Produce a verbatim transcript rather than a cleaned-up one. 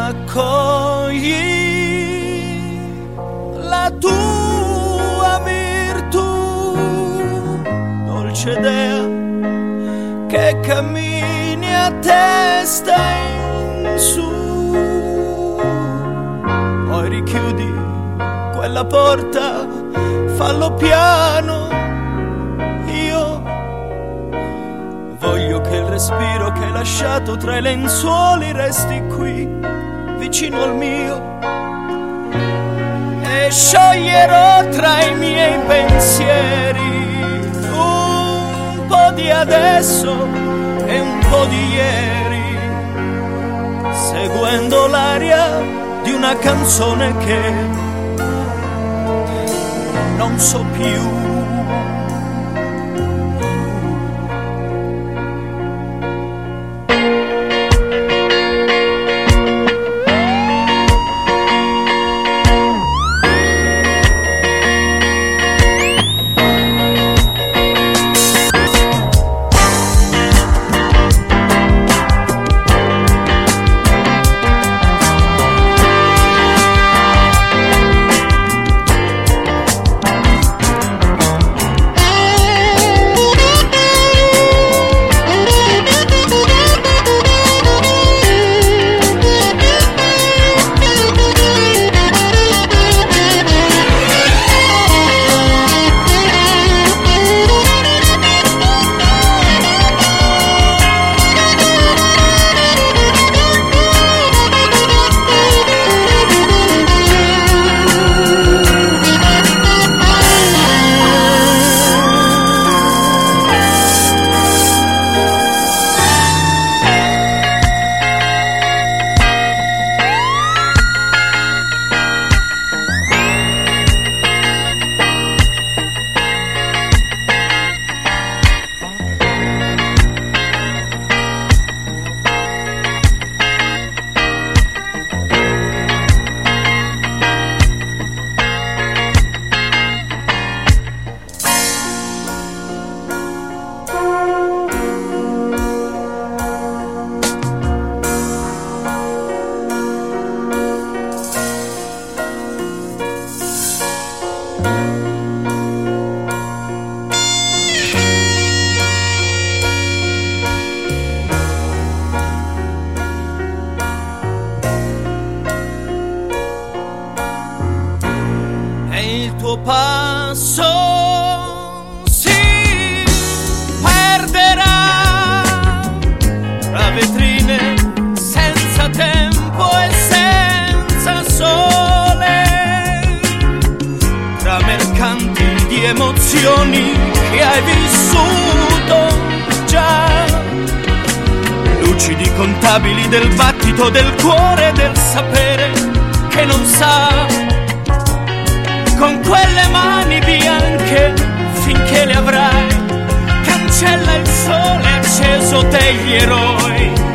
accogli la tua virtù, dolce dea che cammini a testa in su. Poi richiudi quella porta, fallo piano, io voglio che il respiro che hai lasciato tra i lenzuoli resti qui, vicino al mio, e scioglierò tra i miei pensieri un po' di adesso e un po' di ieri, seguendo l'aria di una canzone che non so più. Il tuo passo si perderà tra vetrine senza tempo e senza sole, tra mercanti di emozioni che hai vissuto già, lucidi contabili del battito del cuore e del sapere che non sa. Con quelle mani bianche, finché le avrai, cancella il sole acceso degli eroi.